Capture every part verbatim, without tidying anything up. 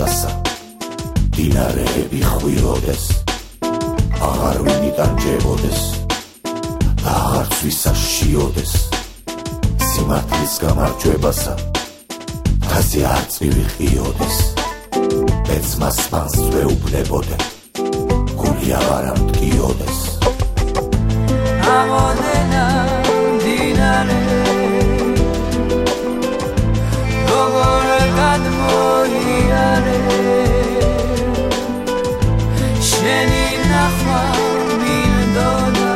წასა დინარეები ხვიროდეს აღარ ვინიდან ჯებოდეს და აღარც ვისას შიოდეს სიმართლის გამარჯვებასა თასი არც მივიყიოდეს ეცმას მანს ვეუბნებოდე გული აღარა მткиოდეს ამოდენა დინარე როგორ გადმოიარე შენი ნახვა მინდოდა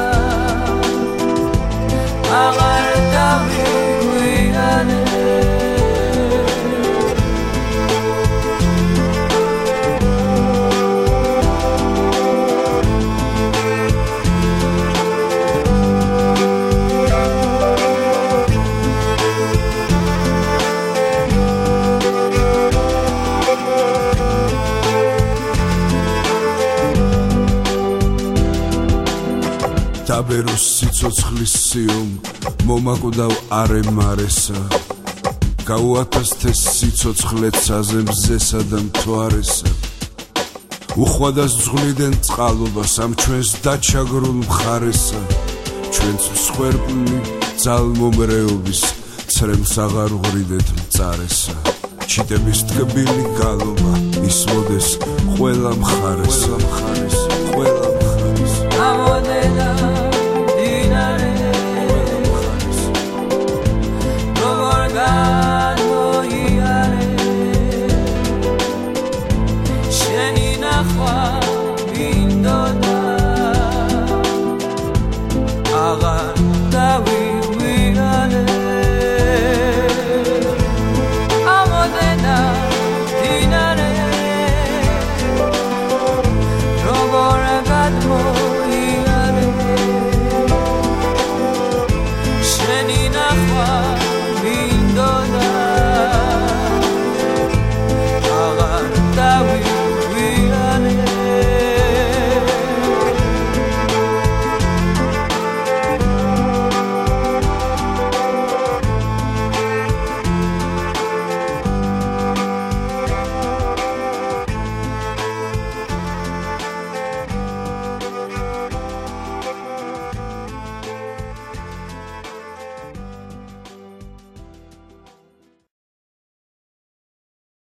აღარ დავიგვიანე დაბეროს სიცოცხლის სიომ მომაკვდავ არემარესა გაუათასთეს სიცოცხლეცაზე მზესა და მთვარესა უხვადას ძღვნიდან წყალობას ამ ჩვენს დაჩაგრულ მხარესა ჩვენც მსხვერპლი ძალმომრეობის ცრემლს აღარ ვღრიდეთ მწარესა ჩიტების ტკბილი გალობა ისმოდეს ყველა მხარესა